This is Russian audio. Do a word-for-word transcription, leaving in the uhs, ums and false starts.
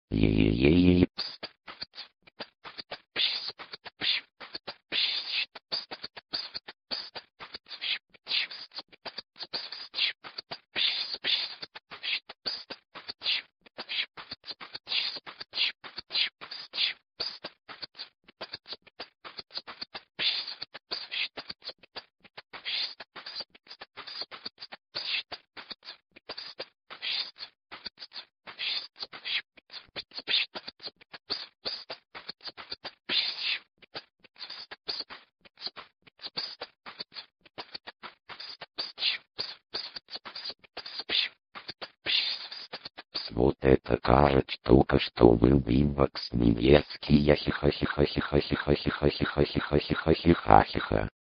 Е-е-е-е. Вот это кажется только что был бимбокс немецкий. Я хиха хиха хиха хиха хиха хиха хиха хиха хиха хиха.